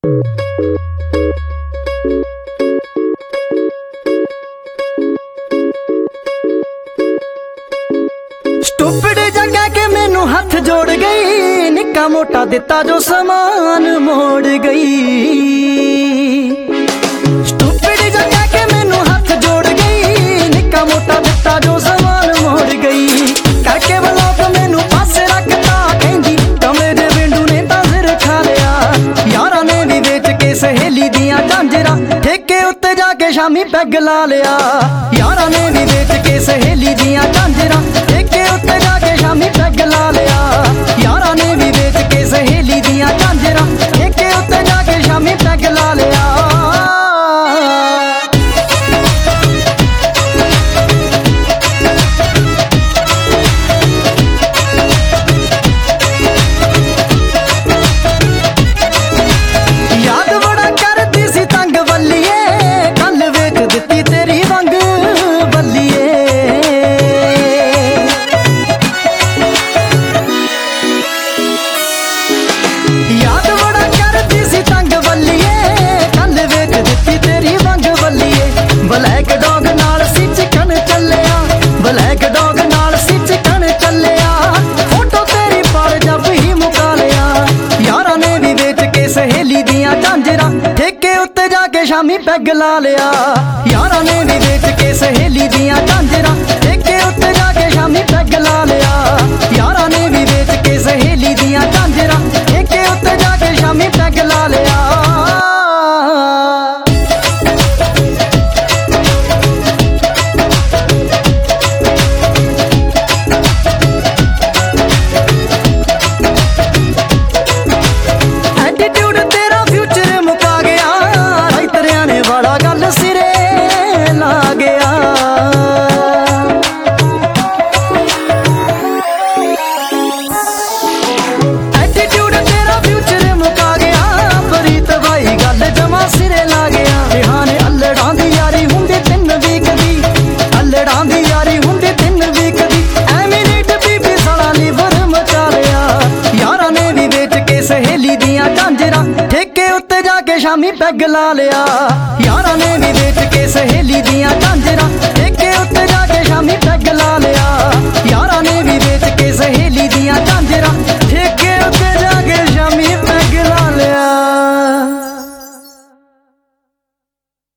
Stupid जगह के मैनू हथ जोड़ गई, निक्का मोटा दिता जो समान मोड़ गई। स्टूपिड जगह के मैनू हथ जोड़ गई, निक्का मोटा दिता जो समान मोड़ गई। करके ब्लॉक मैनू पासे रखता, कहंदी कमरे दे विंडू ने तां सिर खा लिया। यारां ने भी वेच के सहेली दियां झांजरां, ठेके उत्ते जाके शामी पैग ला लिया। यारां ने भी वेच के सहेली दियां झांजरां, ठेके उत्ते जाके शामी पैग ला लिया। यारां ने भी वेच के सहेली दियां झांजरां, ठेके उत्ते जाके शामी पैग ला लिया। याद बड़ा करती सी तंग बल्लिए, कल वेच दित्ती तेरी वंग बल्लिए। याद बड़ा करती सी तंग बल्लिए, कल वेच दित्ती तेरी वंग बल्लिए। ब्लैक डॉग नाल सी चिकन चलिया, ब्लैक डॉग नाल सी चिकन चलिया। फोटो तेरी पर जब ही मुका लिया। यारां ने भी वेच के सहेली दियां झांजरां, ठेके उत्ते जाके शामी पैग ला लिया। यारां ने भी वेच के सहेली दियां झांजरां, ठेके उत्ते जाके शामी पैग ला लिया। यारां ने भी वेच के सहेली दियां झांजरां, ठेके उत्ते जाके शामी पैग ला लिया। एटीट्यूड तेरा फ्यूचर मुका गया, राइत रियाने वाला गल सिरे ला गया। एटीट्यूड तेरा फ्यूचर मुका गया, प्रीत भाई गल जमा सिरे ला गया। रिहाने अल्लड़ां दी यारी हुंदी 3 वीक दी, अल्लड़ां दी यारी हुंदी 3 वीक दी। एमिनेट बीबी साला लीवर मचा लिया। यारां ने भी वेच के सहेली दियां झांजरां, ठेके उत्ते जाके शामी पैग ला लिया।